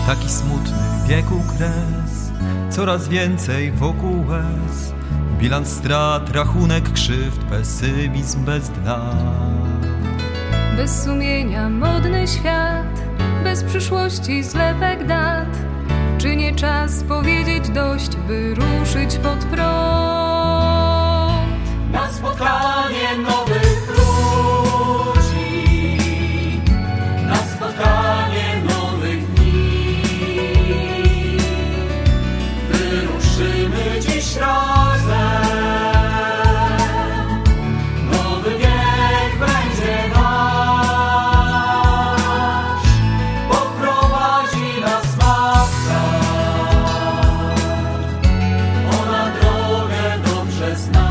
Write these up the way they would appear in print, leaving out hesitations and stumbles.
Taki smutny wieku kres, coraz więcej wokół łez. Bilans strat, rachunek krzywd, pesymizm bez dna. Bez sumienia modny świat, bez przyszłości zlepek dat. Czy nie czas powiedzieć dość, by ruszyć pod prąd? Na spotkanie nowych ludzi, na spotkanie nowych dni. Wyruszymy dziś razem, nowy wiek będzie nasz, poprowadzi nas matka, ona drogę dobrze zna.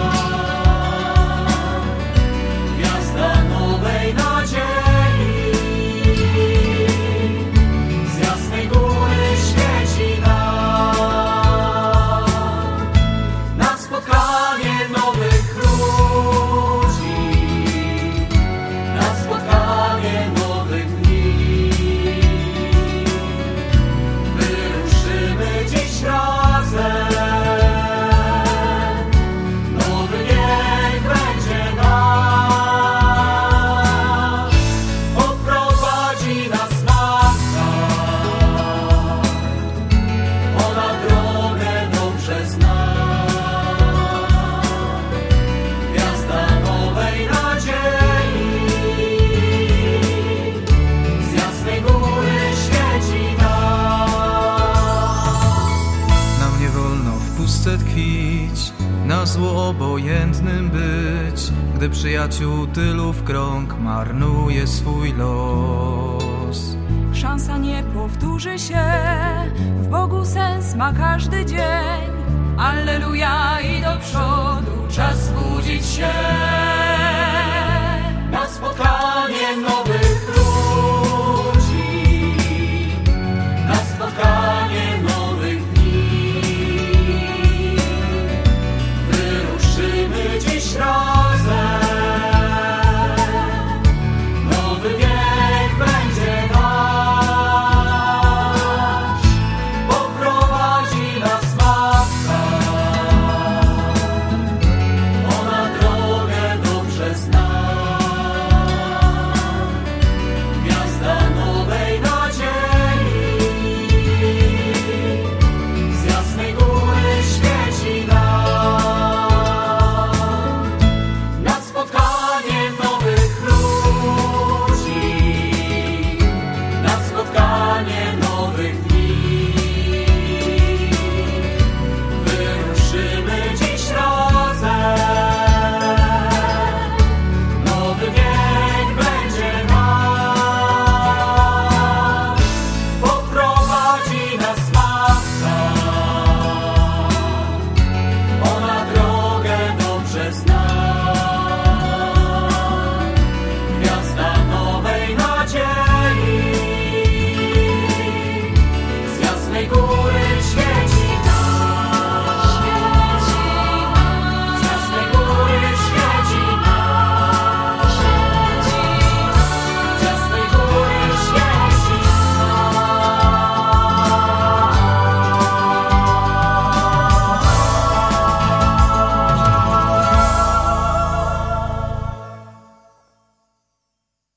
Tkwić, na zło obojętnym być, gdy przyjaciół tylu w krąg marnuje swój los. Szansa nie powtórzy się, w Bogu sens ma każdy dzień. Alleluja i do przodu, czas budzić się. Na spotkanie